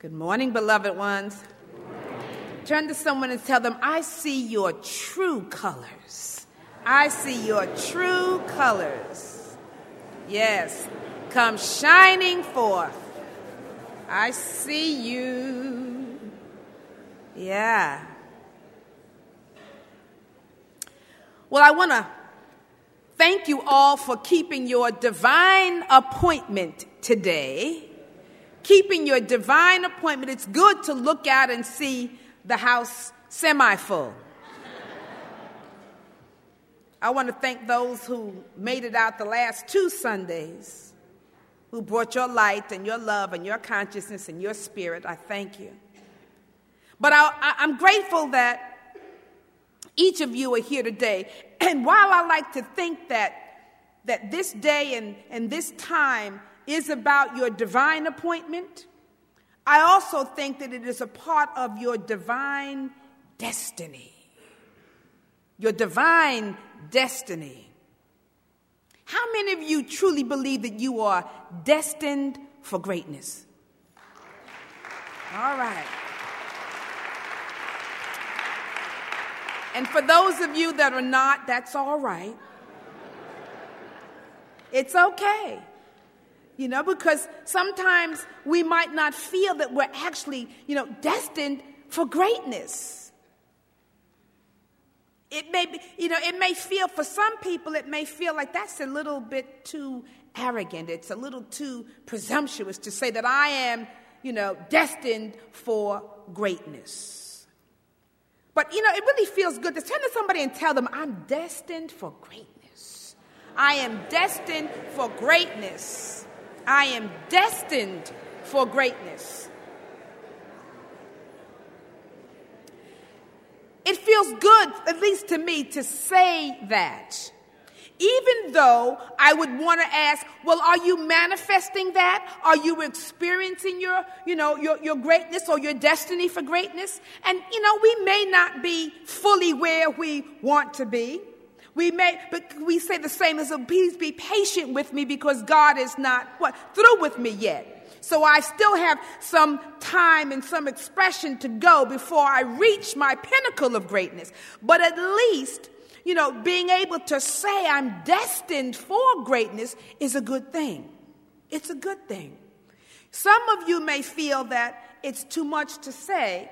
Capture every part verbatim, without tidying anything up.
Good morning, beloved ones. Turn to someone and tell them, I see your true colors. I see your true colors. Yes, come shining forth. I see you. Yeah. Well, I want to thank you all for keeping your divine appointment today. Keeping your divine appointment. It's good to look out and see the house semi-full. I want to thank those who made it out the last two Sundays, who brought your light and your love and your consciousness and your spirit. I thank you. But I, I, I'm grateful that each of you are here today. And while I like to think that, that this day and, and this time is about your divine appointment, I also think that it is a part of your divine destiny. Your divine destiny. How many of you truly believe that you are destined for greatness? All right. And for those of you that are not, that's all right. It's okay. You know, because sometimes we might not feel that we're actually, you know, destined for greatness. It may be, you know, it may feel, for some people, it may feel like that's a little bit too arrogant. It's a little too presumptuous to say that I am, you know, destined for greatness. But, you know, it really feels good to turn to somebody and tell them, I'm destined for greatness. I am destined for greatness. I am destined for greatness. It feels good, at least to me, to say that. Even though I would want to ask, well, are you manifesting that? Are you experiencing your, you know, your, your greatness or your destiny for greatness? And, you know, we may not be fully where we want to be. We may, but we say the same as, please be patient with me because God is not, what, through with me yet. So I still have some time and some expression to go before I reach my pinnacle of greatness. But at least, you know, being able to say I'm destined for greatness is a good thing. It's a good thing. Some of you may feel that it's too much to say.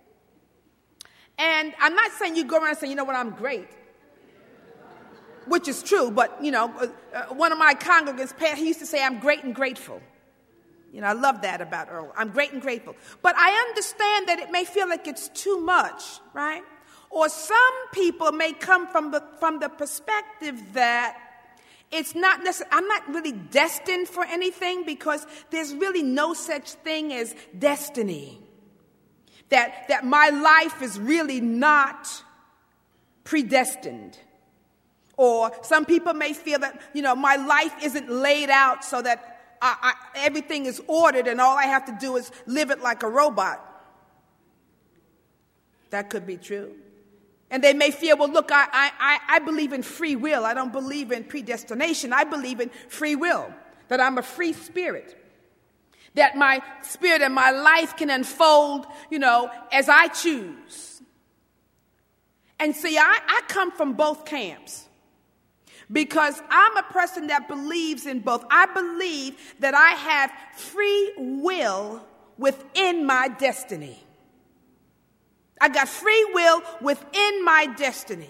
And I'm not saying you go around and say, you know what, I'm great. Which is true, but, you know, uh, one of my congregants, he used to say, I'm great and grateful. You know, I love that about Earl. I'm great and grateful. But I understand that it may feel like it's too much, right? Or some people may come from the, from the perspective that it's not necessarily, I'm not really destined for anything because there's really no such thing as destiny. That, that my life is really not predestined. Or some people may feel that, you know, my life isn't laid out so that I, I, everything is ordered and all I have to do is live it like a robot. That could be true. And they may feel, well, look, I, I, I believe in free will. I don't believe in predestination. I believe in free will, that I'm a free spirit, that my spirit and my life can unfold, you know, as I choose. And see, I, I come from both camps. Because I'm a person that believes in both. I believe that I have free will within my destiny. I got free will within my destiny.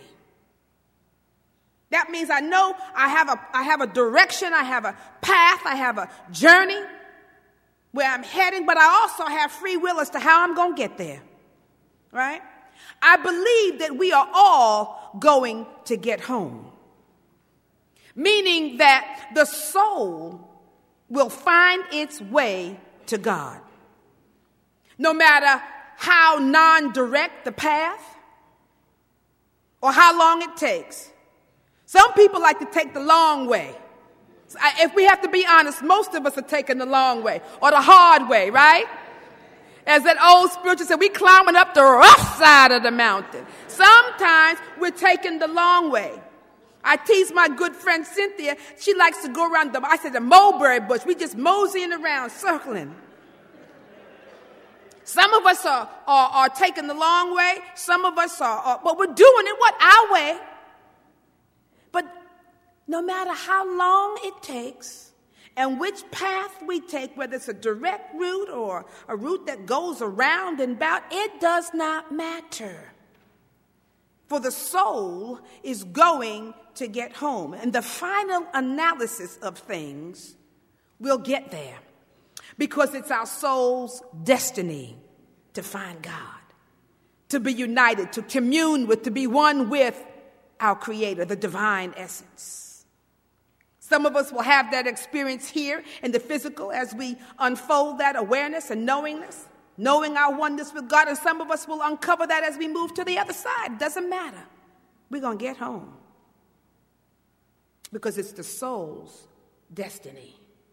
That means I know I have a, I have a direction, I have a path, I have a journey where I'm heading, but I also have free will as to how I'm going to get there. Right? I believe that we are all going to get home. Meaning that the soul will find its way to God. No matter how non-direct the path or how long it takes. Some people like to take the long way. If we have to be honest, most of us are taking the long way or the hard way, right? As that old spiritual said, we climbing up the rough side of the mountain. Sometimes we're taking the long way. I tease my good friend Cynthia. She likes to go around the, I said, the mulberry bush. We just moseying around, circling. Some of us are, are, are taking the long way. Some of us are, are, but we're doing it what? Our way. But no matter how long it takes and which path we take, whether it's a direct route or a route that goes around and about, it does not matter. For the soul is going to get home. And the final analysis of things will get there. Because it's our soul's destiny to find God, to be united, to commune with, to be one with our Creator, the divine essence. Some of us will have that experience here in the physical as we unfold that awareness and knowingness, knowing our oneness with God, and some of us will uncover that as we move to the other side. It doesn't matter. We're going to get home because it's the soul's destiny.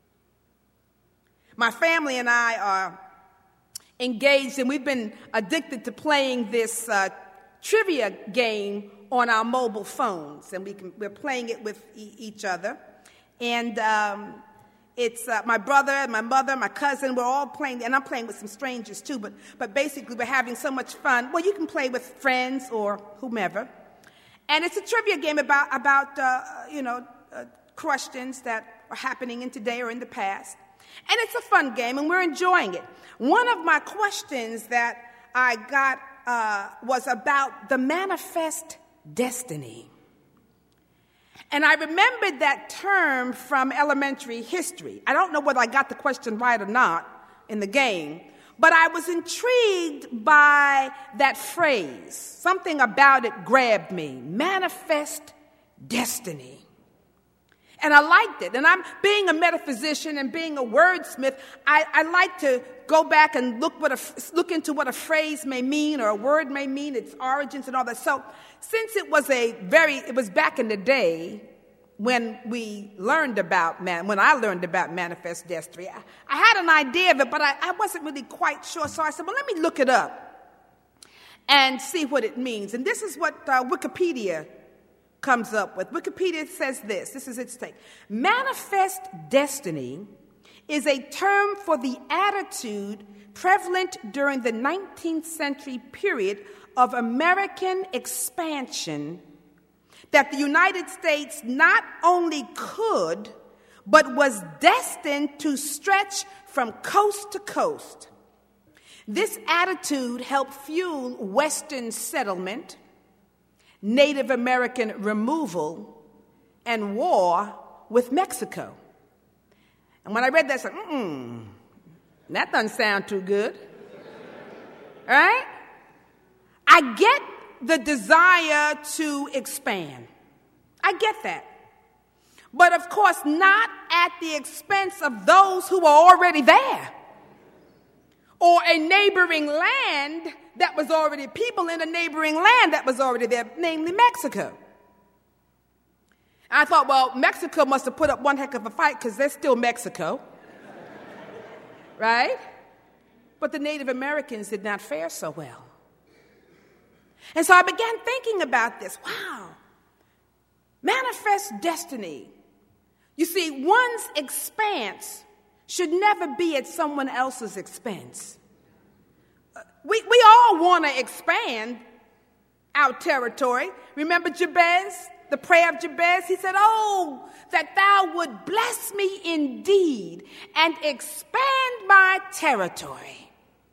My family and I are engaged, and we've been addicted to playing this uh, trivia game on our mobile phones, and we can, we're playing it with e- each other. And um, it's uh, my brother, my mother, my cousin, we're all playing, and I'm playing with some strangers too, but, but basically we're having so much fun. Well, you can play with friends or whomever. And it's a trivia game about, about uh, you know, uh, questions that are happening in today or in the past. And it's a fun game, and we're enjoying it. One of my questions that I got uh, was about the manifest destiny. And I remembered that term from elementary history. I don't know whether I got the question right or not in the game, but I was intrigued by that phrase. Something about it grabbed me. Manifest destiny. And I liked it. And I'm being a metaphysician and being a wordsmith, I, I like to go back and look what a, look into what a phrase may mean or a word may mean, its origins and all that. So since it was a very, it was back in the day when we learned about, man, when I learned about manifest destiny, I, I had an idea of it, but I, I wasn't really quite sure. So I said, well, let me look it up and see what it means. And this is what uh, Wikipedia comes up with. Wikipedia says this. This is its take. Manifest destiny is a term for the attitude prevalent during the nineteenth century period of American expansion that the United States not only could, but was destined to stretch from coast to coast. This attitude helped fuel Western settlement, Native American removal, and war with Mexico. And when I read that, I said, mm-mm, that doesn't sound too good. All right? I get the desire to expand. I get that. But of course, not at the expense of those who are already there, or a neighboring land that was already, people in a neighboring land that was already there, namely Mexico. And I thought, well, Mexico must have put up one heck of a fight because they're still Mexico, right? But the Native Americans did not fare so well. And so I began thinking about this. Wow, manifest destiny. You see, one's expanse should never be at someone else's expense. We, we all want to expand our territory. Remember Jabez, the prayer of Jabez? He said, oh, that thou would bless me indeed and expand my territory.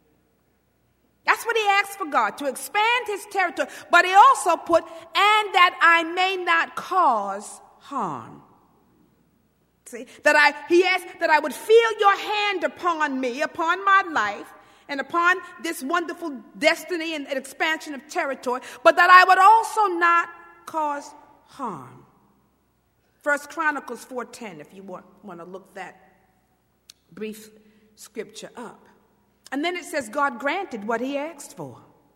That's what he asked for God, to expand his territory. But he also put, and that I may not cause harm. See, that I, he asked that I would feel your hand upon me, upon my life, and upon this wonderful destiny and, and expansion of territory, but that I would also not cause harm. First Chronicles four ten, if you want, want to look that brief scripture up. And then it says God granted what he asked for.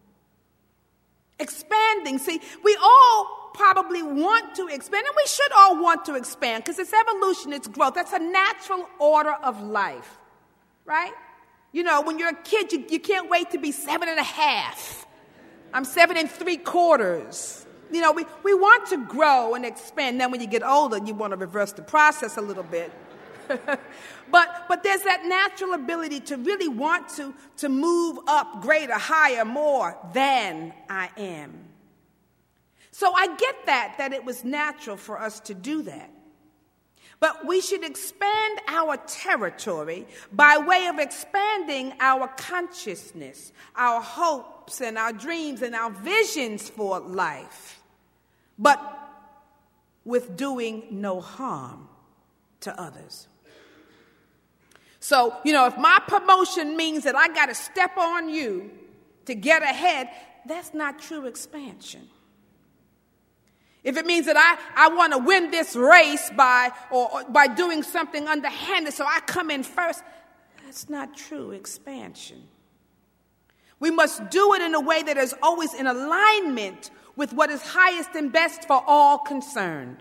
Expanding. See, we all probably want to expand, and we should all want to expand because it's evolution, it's growth. That's a natural order of life, right? You know, when you're a kid, you, you can't wait to be seven and a half. I'm seven and three quarters. You know, we, we want to grow and expand. Then when you get older, you want to reverse the process a little bit. but but there's that natural ability to really want to, to move up greater, higher, more than I am. So I get that, that it was natural for us to do that. But we should expand our territory by way of expanding our consciousness, our hopes and our dreams and our visions for life, but with doing no harm to others. So, you know, if my promotion means that I got to step on you to get ahead, that's not true expansion. If it means that I, I want to win this race by or, or by doing something underhanded so I come in first, that's not true expansion. We must do it in a way that is always in alignment with what is highest and best for all concerned.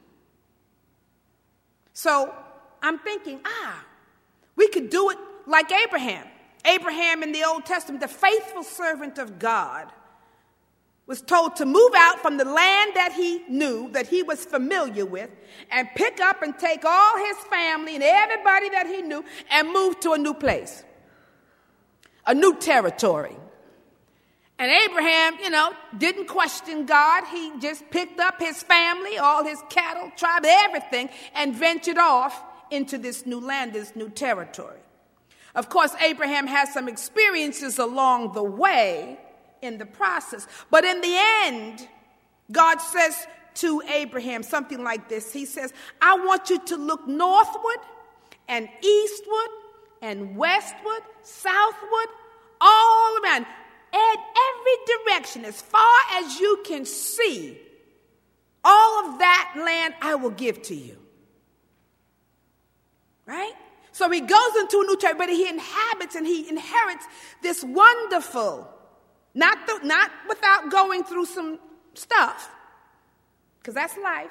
So I'm thinking, ah, we could do it like Abraham. Abraham in the Old Testament, the faithful servant of God, was told to move out from the land that he knew, that he was familiar with, and pick up and take all his family and everybody that he knew and move to a new place, a new territory. And Abraham, you know, didn't question God. He just picked up his family, all his cattle, tribe, everything, and ventured off into this new land, this new territory. Of course, Abraham has some experiences along the way in the process. But in the end, God says to Abraham something like this. He says, I want you to look northward and eastward and westward, southward, all around, in every direction, as far as you can see. All of that land I will give to you. Right? So he goes into a new territory, but he inhabits and he inherits this wonderful, Not, th- not without going through some stuff, because that's life.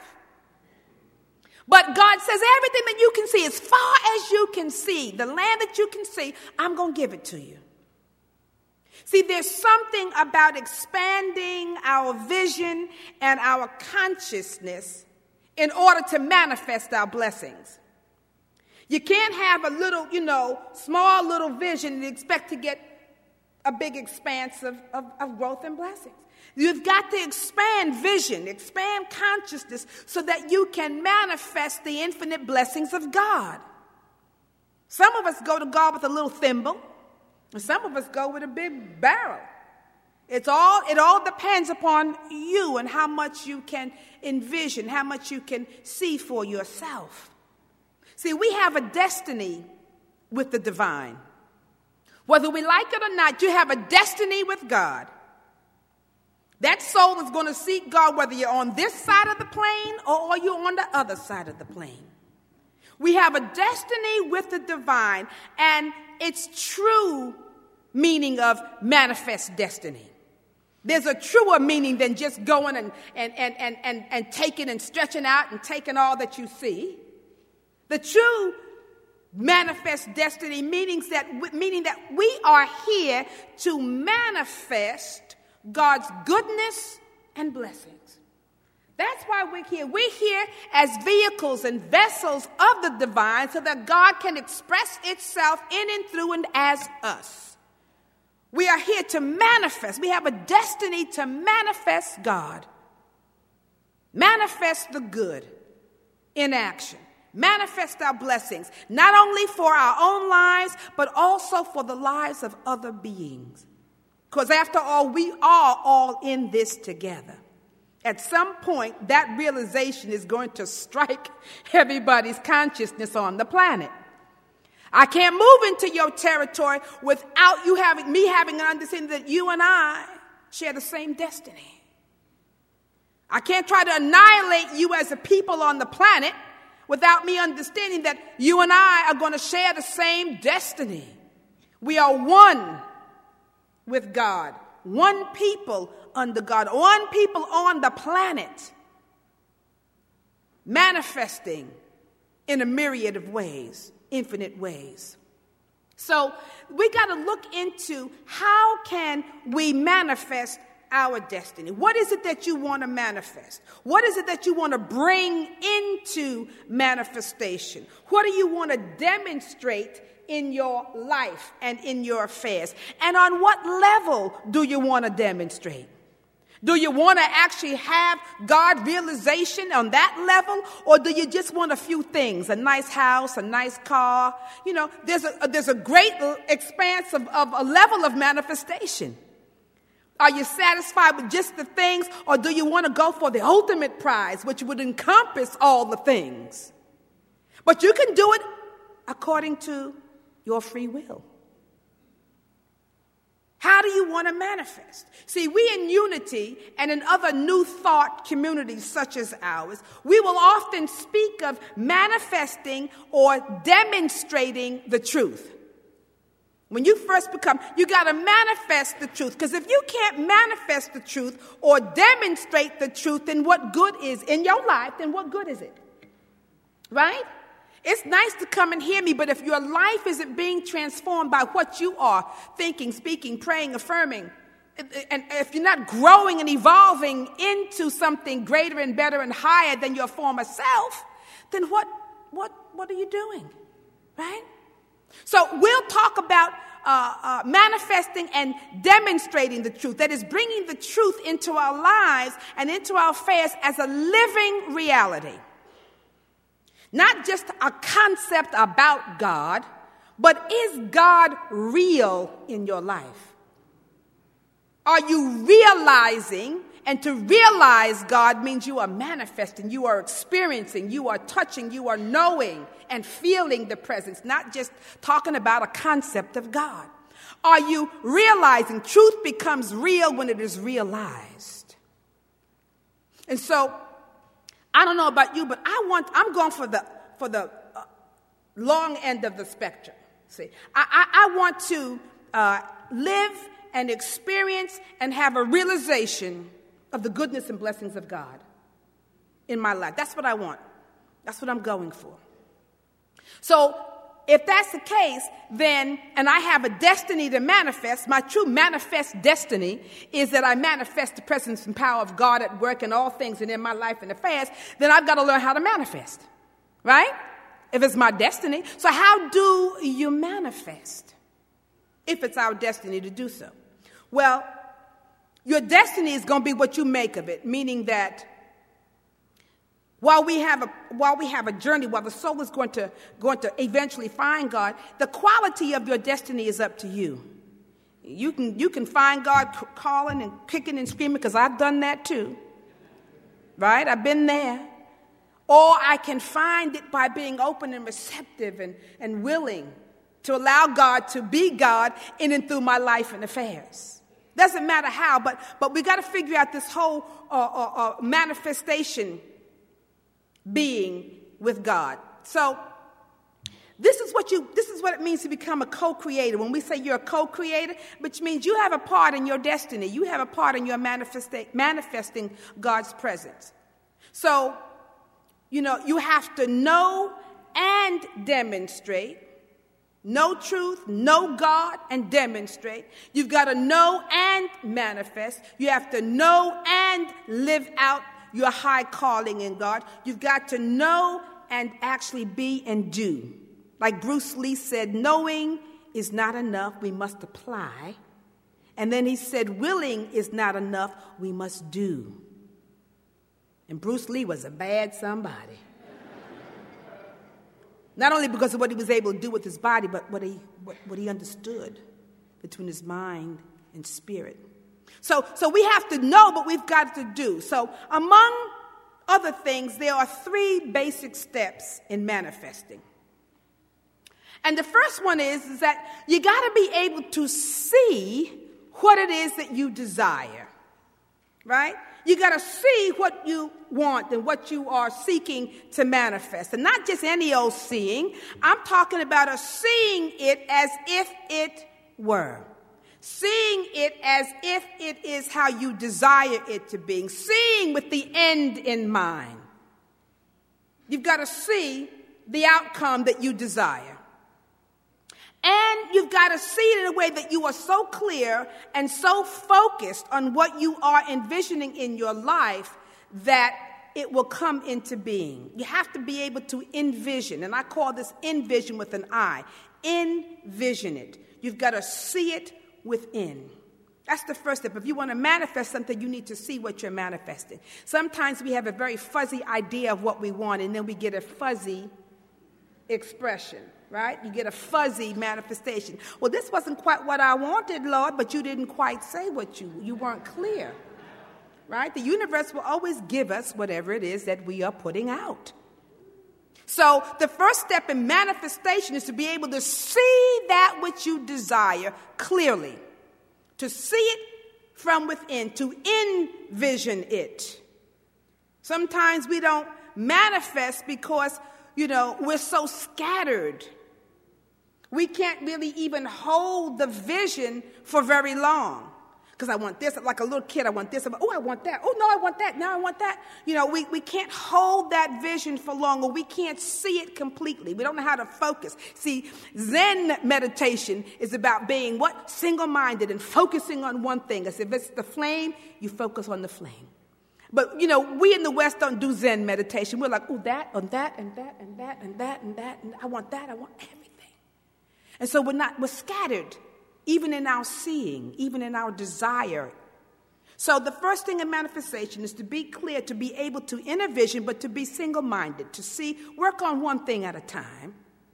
But God says everything that you can see, as far as you can see, the land that you can see, I'm going to give it to you. See, there's something about expanding our vision and our consciousness in order to manifest our blessings. You can't have a little, you know, small little vision and expect to get a big expanse of, of, of growth and blessings. You've got to expand vision, expand consciousness so that you can manifest the infinite blessings of God. Some of us go to God with a little thimble, and some of us go with a big barrel. It's all, it all depends upon you and how much you can envision, how much you can see for yourself. See, we have a destiny with the divine. Whether we like it or not, you have a destiny with God. That soul is going to seek God whether you're on this side of the plane or you're on the other side of the plane. We have a destiny with the divine, and it's true meaning of manifest destiny. There's a truer meaning than just going and, and, and, and, and, and taking and stretching out and taking all that you see. The true manifest destiny meanings that, meaning that we are here to manifest God's goodness and blessings. That's why we're here. We're here as vehicles and vessels of the divine so that God can express itself in and through and as us. We are here to manifest. We have a destiny to manifest God. Manifest the good in action. Manifest our blessings, not only for our own lives, but also for the lives of other beings. Because after all, we are all in this together. At some point, that realization is going to strike everybody's consciousness on the planet. I can't move into your territory without you having me having an understanding that you and I share the same destiny. I can't try to annihilate you as a people on the planet without me understanding that you and I are going to share the same destiny. We are one with God, one people under God, one people on the planet, manifesting in a myriad of ways, infinite ways. So we got to look into how can we manifest our destiny? What is it that you want to manifest? What is it that you want to bring into manifestation? What do you want to demonstrate in your life and in your affairs? And on what level do you want to demonstrate? Do you want to actually have God realization on that level? Or do you just want a few things? A nice house, a nice car? You know, there's a, there's a great expanse of, of a level of manifestation. Are you satisfied with just the things? Or do you want to go for the ultimate prize, which would encompass all the things? But you can do it according to your free will. How do you want to manifest? See, we in Unity and in other New Thought communities such as ours, we will often speak of manifesting or demonstrating the truth. When you first become, you got to manifest the truth. Because if you can't manifest the truth or demonstrate the truth, then what good is in your life, then what good is it? Right? It's nice to come and hear me, but if your life isn't being transformed by what you are thinking, speaking, praying, affirming, and if you're not growing and evolving into something greater and better and higher than your former self, then what, what, what are you doing? Right? So we'll talk about uh, uh, manifesting and demonstrating the truth. That is bringing the truth into our lives and into our affairs as a living reality. Not just a concept about God, but is God real in your life? Are you realizing? And to realize God means you are manifesting, you are experiencing, you are touching, you are knowing and feeling the presence, not just talking about a concept of God. Are you realizing? Truth becomes real when it is realized. And so, I don't know about you, but I want, I'm going for the for the uh, long end of the spectrum. See, I, I, I want to uh, live and experience and have a realization of the goodness and blessings of God in my life. That's what I want. That's what I'm going for. So, if that's the case, then, and I have a destiny to manifest, my true manifest destiny is that I manifest the presence and power of God at work in all things and in my life and affairs, then I've got to learn how to manifest, right? If it's my destiny. So how do you manifest if it's our destiny to do so? Well, your destiny is going to be what you make of it, meaning that While we have a while we have a journey, while the soul is going to going to eventually find God, the quality of your destiny is up to you. You can you can find God calling and kicking and screaming, because I've done that too. Right? I've been there. Or I can find it by being open and receptive and, and willing to allow God to be God in and through my life and affairs. Doesn't matter how, but but we got to figure out this whole uh, uh, uh, manifestation being with God. So this is what you this is what it means to become a co-creator. When we say you're a co-creator, which means you have a part in your destiny. You have a part in your manifesta- manifesting God's presence. So, you know, you have to know and demonstrate. Know truth, know God, and demonstrate. You've got to know and manifest. You have to know and live out your high calling in God. You've got to know and actually be and do. Like Bruce Lee said, knowing is not enough, we must apply. And then he said, willing is not enough, we must do. And Bruce Lee was a bad somebody. Not only because of what he was able to do with his body, but what he, what, what he understood between his mind and spirit. So, so we have to know, but we've got to do. So among other things, there are three basic steps in manifesting. And the first one is, is that you got to be able to see what it is that you desire, right? You got to see what you want and what you are seeking to manifest. And not just any old seeing. I'm talking about a seeing it as if it were. Seeing it as if it is how you desire it to be. Seeing with the end in mind. You've got to see the outcome that you desire. And you've got to see it in a way that you are so clear and so focused on what you are envisioning in your life that it will come into being. You have to be able to envision, and I call this envision with an I. Envision it. You've got to see it within. That's the first step. If you want to manifest something, you need to see what you're manifesting. Sometimes we have a very fuzzy idea of what we want, and then we get a fuzzy expression, right? You get a fuzzy manifestation. Well, this wasn't quite what I wanted, Lord, but you didn't quite say what you, you weren't clear, right? The universe will always give us whatever it is that we are putting out. So the first step in manifestation is to be able to see that which you desire clearly, to see it from within, to envision it. Sometimes we don't manifest because, you know, we're so scattered. We can't really even hold the vision for very long. Because I want this, like a little kid, I want this. Oh, I want that. Oh, no, I want that. Now I want that. You know, we, we can't hold that vision for long, or we can't see it completely. We don't know how to focus. See, Zen meditation is about being what? Single-minded and focusing on one thing. As if it's the flame, you focus on the flame. But, you know, we in the West don't do Zen meditation. We're like, oh, that, and that, and that, and that, and that, and that, and I want that, I want everything. And so we're not, we're scattered. Even in our seeing, even in our desire. So the first thing in manifestation is to be clear, to be able to envision, but to be single-minded, to see, work on one thing at a time.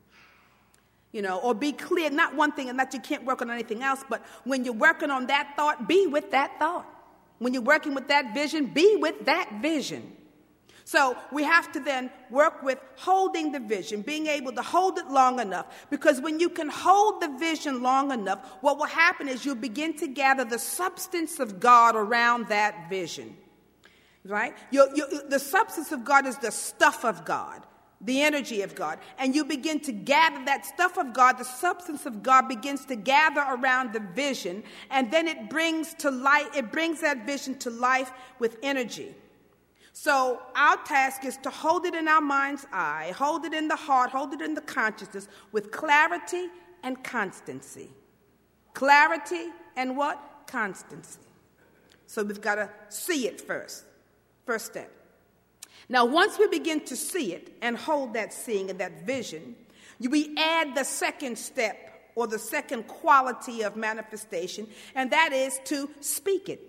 You know, or be clear, not one thing and that you can't work on anything else, but when you're working on that thought, be with that thought. When you're working with that vision, be with that vision. So we have to then work with holding the vision, being able to hold it long enough. Because when you can hold the vision long enough, what will happen is you'll begin to gather the substance of God around that vision. Right? You, you, the substance of God is the stuff of God, the energy of God. And you begin to gather that stuff of God, the substance of God begins to gather around the vision. And then it brings to life, it brings that vision to life with energy. So our task is to hold it in our mind's eye, hold it in the heart, hold it in the consciousness with clarity and constancy. Clarity and what? Constancy. So we've got to see it first. First step. Now, once we begin to see it and hold that seeing and that vision, we add the second step or the second quality of manifestation, and that is to speak it.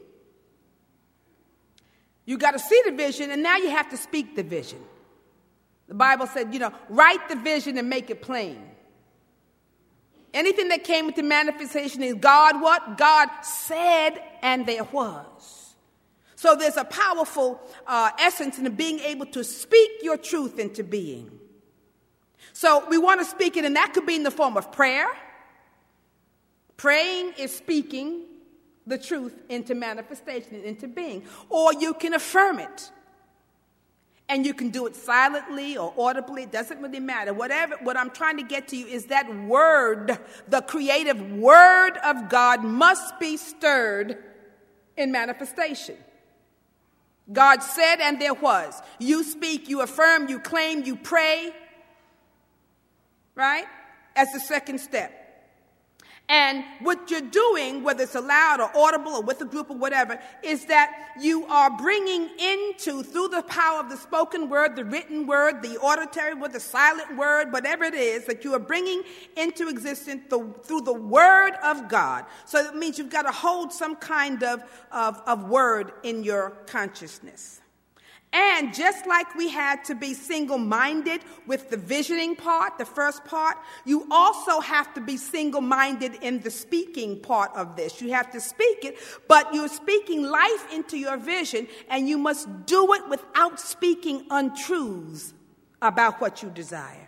You got to see the vision, and now you have to speak the vision. The Bible said, you know, write the vision and make it plain. Anything that came into manifestation is God what? God said, and there was. So there's a powerful uh, essence in being able to speak your truth into being. So we want to speak it, and that could be in the form of prayer. Praying is speaking the truth into manifestation, into being. Or you can affirm it. And you can do it silently or audibly. It doesn't really matter. Whatever, what I'm trying to get to you is that word, the creative word of God must be stirred in manifestation. God said, and there was. You speak, you affirm, you claim, you pray. Right? As the second step. And what you're doing, whether it's aloud or audible or with a group or whatever, is that you are bringing into, through the power of the spoken word, the written word, the auditory word, the silent word, whatever it is, that you are bringing into existence the, through the word of God. So that means you've got to hold some kind of, of, of word in your consciousness. And just like we had to be single-minded with the visioning part, the first part, you also have to be single-minded in the speaking part of this. You have to speak it, but you're speaking life into your vision, and you must do it without speaking untruths about what you desire.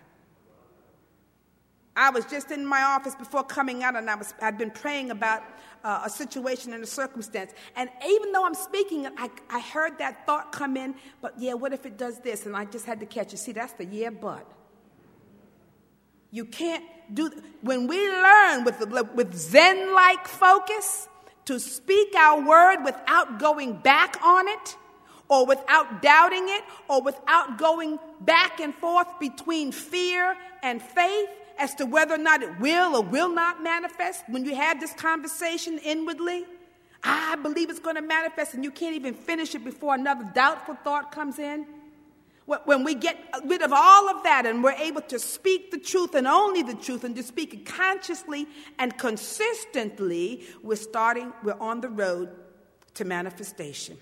I was just in my office before coming out, and I was, I'd been praying about uh, a situation and a circumstance. And even though I'm speaking, I, I heard that thought come in, but yeah, what if it does this? And I just had to catch it. See, that's the yeah, but. You can't do, when we learn with, with Zen-like focus to speak our word without going back on it, or without doubting it, or without going back and forth between fear and faith, as to whether or not it will or will not manifest when you have this conversation inwardly? I believe it's going to manifest, and you can't even finish it before another doubtful thought comes in. When we get rid of all of that and we're able to speak the truth and only the truth and to speak it consciously and consistently, we're starting, we're on the road to manifestation.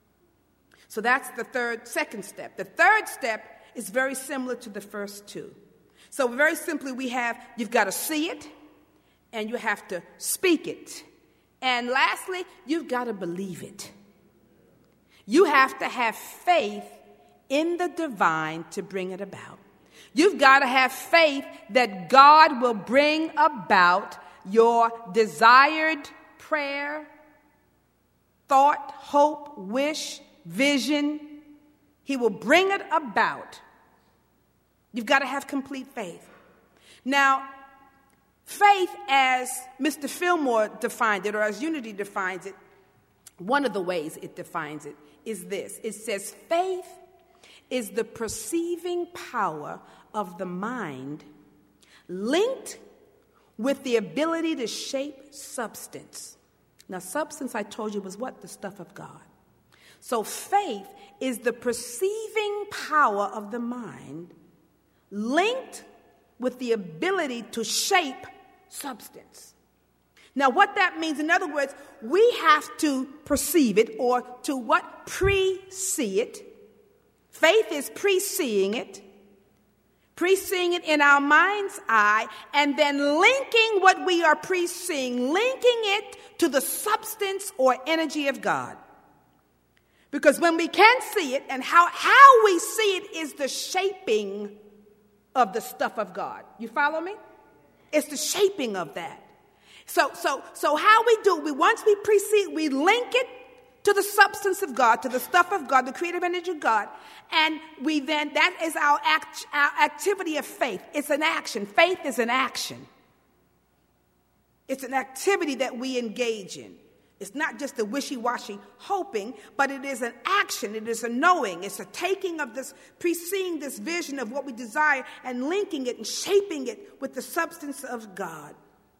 So that's the third, second step. The third step is very similar to the first two. So very simply we have, you've got to see it and you have to speak it. And lastly, you've got to believe it. You have to have faith in the divine to bring it about. You've got to have faith that God will bring about your desired prayer, thought, hope, wish, vision. He will bring it about. You've got to have complete faith. Now, faith, as Mister Fillmore defined it, or as Unity defines it, one of the ways it defines it is this. It says faith is the perceiving power of the mind linked with the ability to shape substance. Now, substance, I told you, was what? The stuff of God. So faith is the perceiving power of the mind linked with the ability to shape substance. Now, what that means, in other words, we have to perceive it, or to what? Pre-see it. Faith is pre-seeing it, pre-seeing it in our mind's eye, and then linking what we are pre-seeing, linking it to the substance or energy of God. Because when we can see it, and how, how we see it is the shaping of the stuff of God. You follow me? It's the shaping of that. So, so, so how we do it, we, once we pre-see, we link it to the substance of God, to the stuff of God, the creative energy of God. And we then, that is our, act, our activity of faith. It's an action. Faith is an action. It's an activity that we engage in. It's not just a wishy-washy hoping, but it is an action. It is a knowing. It's a taking of this, pre-seeing this vision of what we desire and linking it and shaping it with the substance of God.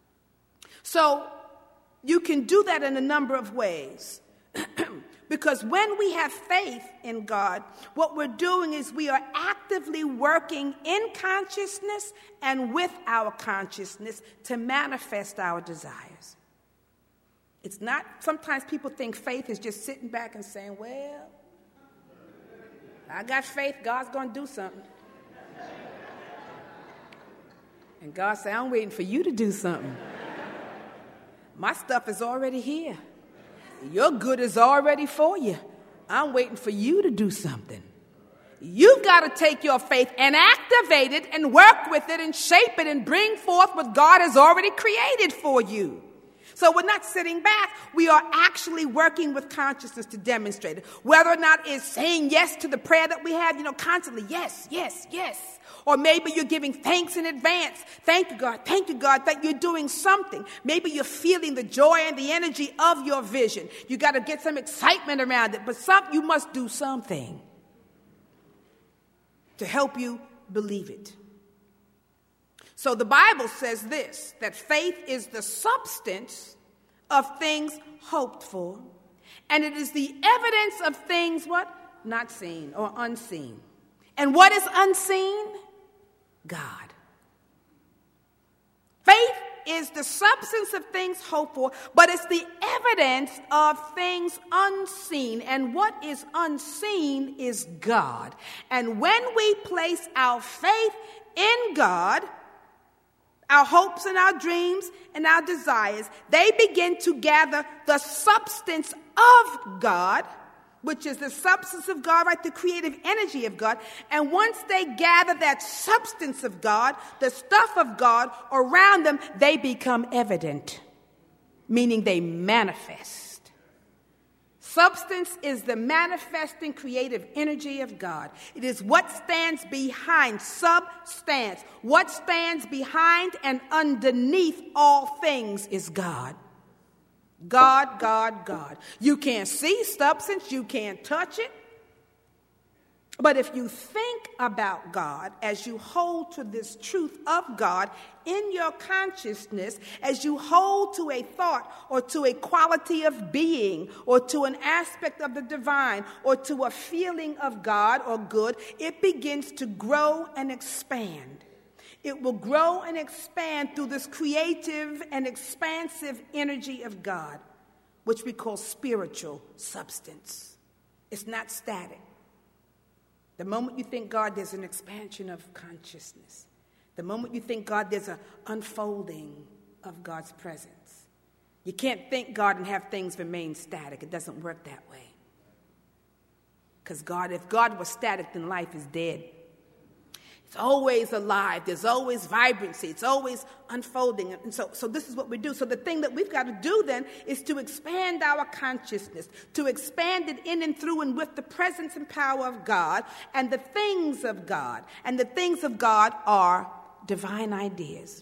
So you can do that in a number of ways. Because when we have faith in God, what we're doing is we are actively working in consciousness and with our consciousness to manifest our desires. It's not, sometimes people think faith is just sitting back and saying, well, I got faith, God's going to do something. And God said, I'm waiting for you to do something. My stuff is already here. Your good is already for you. I'm waiting for you to do something. You've got to take your faith and activate it and work with it and shape it and bring forth what God has already created for you. So we're not sitting back. We are actually working with consciousness to demonstrate it. Whether or not it's saying yes to the prayer that we have, you know, constantly, yes, yes, yes. Or maybe you're giving thanks in advance. Thank you, God. Thank you, God, that you're doing something. Maybe you're feeling the joy and the energy of your vision. You got to get some excitement around it. But some, you must do something to help you believe it. So the Bible says this, that faith is the substance of things hoped for, and it is the evidence of things, what? Not seen or unseen. And what is unseen? God. Faith is the substance of things hoped for, but it's the evidence of things unseen. And what is unseen is God. And when we place our faith in God, our hopes and our dreams and our desires, they begin to gather the substance of God, which is the substance of God, right? The creative energy of God. And once they gather that substance of God, the stuff of God around them, they become evident, meaning they manifest. Substance is the manifesting creative energy of God. It is what stands behind substance. What stands behind and underneath all things is God. God, God, God. You can't see substance. You can't touch it. But if you think about God as you hold to this truth of God in your consciousness, as you hold to a thought or to a quality of being or to an aspect of the divine or to a feeling of God or good, it begins to grow and expand. It will grow and expand through this creative and expansive energy of God, which we call spiritual substance. It's not static. The moment you think God, there's an expansion of consciousness. The moment you think God, there's an unfolding of God's presence. You can't think God and have things remain static. It doesn't work that way. Because God, if God was static, then life is dead. It's always alive. There's always vibrancy. It's always unfolding. And so, so this is what we do. So the thing that we've got to do then is to expand our consciousness, to expand it in and through and with the presence and power of God and the things of God. And the things of God are divine ideas.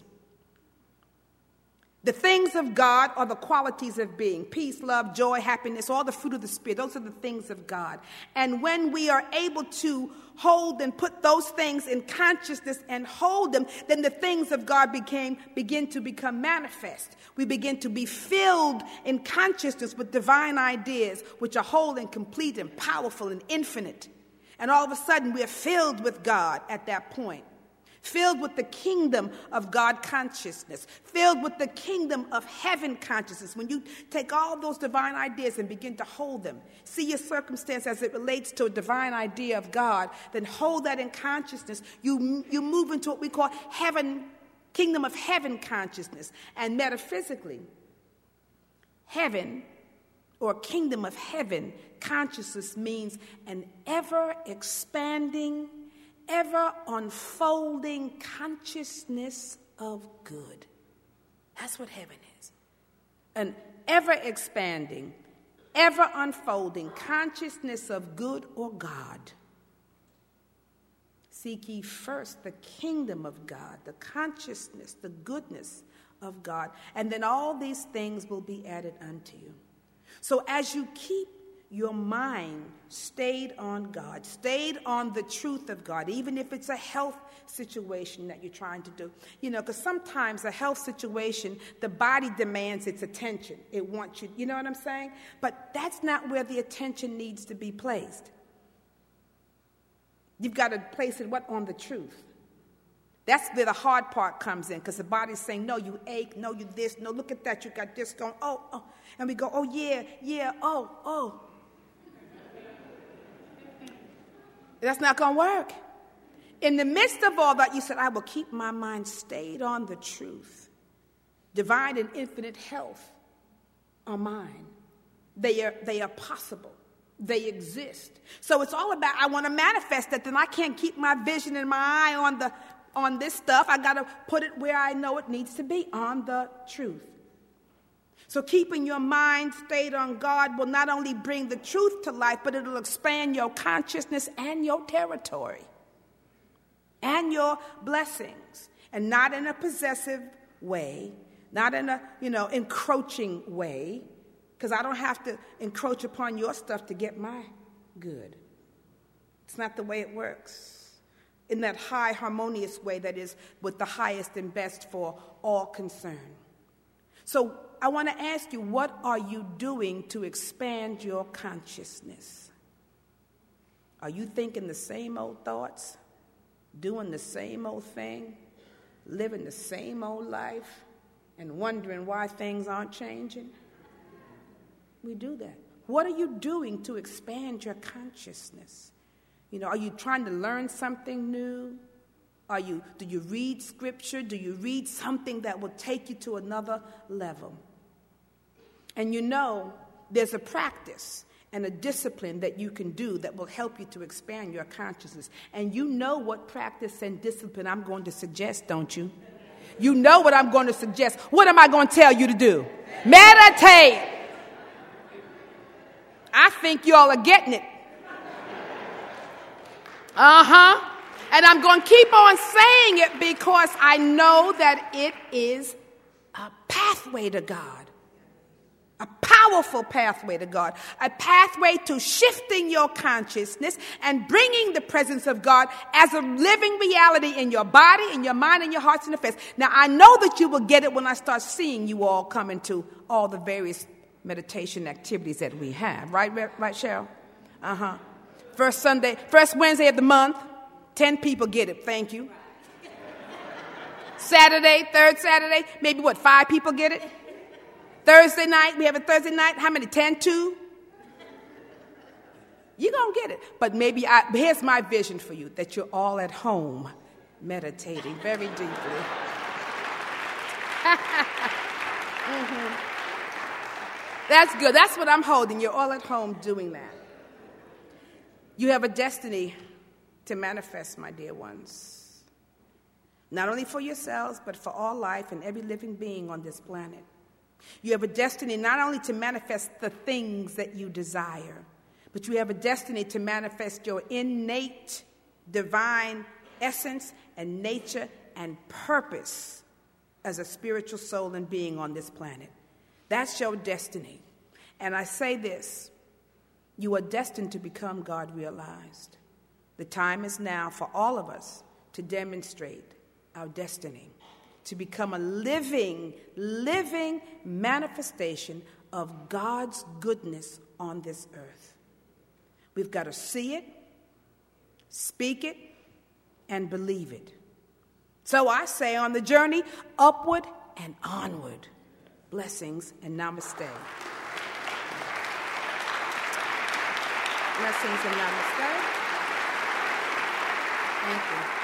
The things of God are the qualities of being: peace, love, joy, happiness, all the fruit of the Spirit. Those are the things of God. And when we are able to hold and put those things in consciousness and hold them, then the things of God became, begin to become manifest. We begin to be filled in consciousness with divine ideas, which are whole and complete and powerful and infinite. And all of a sudden, we are filled with God at that point. Filled with the kingdom of God consciousness, filled with the kingdom of heaven consciousness. When you take all those divine ideas and begin to hold them, see your circumstance as it relates to a divine idea of God, then hold that in consciousness. You, you move into what we call heaven, kingdom of heaven consciousness. And metaphysically, heaven or kingdom of heaven consciousness means an ever-expanding, ever unfolding consciousness of good. That's what heaven is. An ever expanding, ever unfolding consciousness of good or God. Seek ye first the kingdom of God, the consciousness, the goodness of God, and then all these things will be added unto you. So as you keep your mind stayed on God, stayed on the truth of God, even if it's a health situation that you're trying to do. You know, because sometimes a health situation, the body demands its attention. It wants you, you know what I'm saying? But that's not where the attention needs to be placed. You've got to place it, what, on the truth. That's where the hard part comes in, because the body's saying, no, you ache, no, you this, no, look at that, you got this going, oh, oh. And we go, oh, yeah, yeah, oh, oh. That's not going to work. In the midst of all that, you said, I will keep my mind stayed on the truth. Divine and infinite health are mine. They are, they are possible. They exist. So it's all about, I want to manifest that, then I can't keep my vision and my eye on the on this stuff. I got to put it where I know it needs to be, on the truth. So keeping your mind stayed on God will not only bring the truth to life, but it'll expand your consciousness and your territory and your blessings, and not in a possessive way, not in a, you know, encroaching way, because I don't have to encroach upon your stuff to get my good. It's not the way it works. In that high, harmonious way that is with the highest and best for all concerned. So I want to ask you, what are you doing to expand your consciousness? Are you thinking the same old thoughts, doing the same old thing, living the same old life, and wondering why things aren't changing? We do that. What are you doing to expand your consciousness? You know, are you trying to learn something new? Are you, do you read scripture? Do you read something that will take you to another level? And you know, there's a practice and a discipline that you can do that will help you to expand your consciousness. And you know what practice and discipline I'm going to suggest, don't you? You know what I'm going to suggest. What am I going to tell you to do? Meditate. I think you all are getting it. Uh-huh. And I'm going to keep on saying it because I know that it is a pathway to God. A powerful pathway to God, a pathway to shifting your consciousness and bringing the presence of God as a living reality in your body, in your mind, in your hearts, and affairs. Now, I know that you will get it when I start seeing you all come into all the various meditation activities that we have. Right, right, Cheryl? Uh-huh. First Sunday, first Wednesday of the month, ten people get it. Thank you. Saturday, third Saturday, maybe what, five people get it? Thursday night, we have a Thursday night. How many? Ten, two? You're going to get it. But maybe I, here's my vision for you, that you're all at home meditating very deeply. mm-hmm. That's good. That's what I'm holding. You're all at home doing that. You have a destiny to manifest, my dear ones. Not only for yourselves, but for all life and every living being on this planet. You have a destiny not only to manifest the things that you desire, but you have a destiny to manifest your innate divine essence and nature and purpose as a spiritual soul and being on this planet. That's your destiny. And I say this, you are destined to become God realized. The time is now for all of us to demonstrate our destiny, to become a living, living manifestation of God's goodness on this earth. We've got to see it, speak it, and believe it. So I say on the journey, upward and onward. Blessings and namaste. Blessings and namaste. Thank you.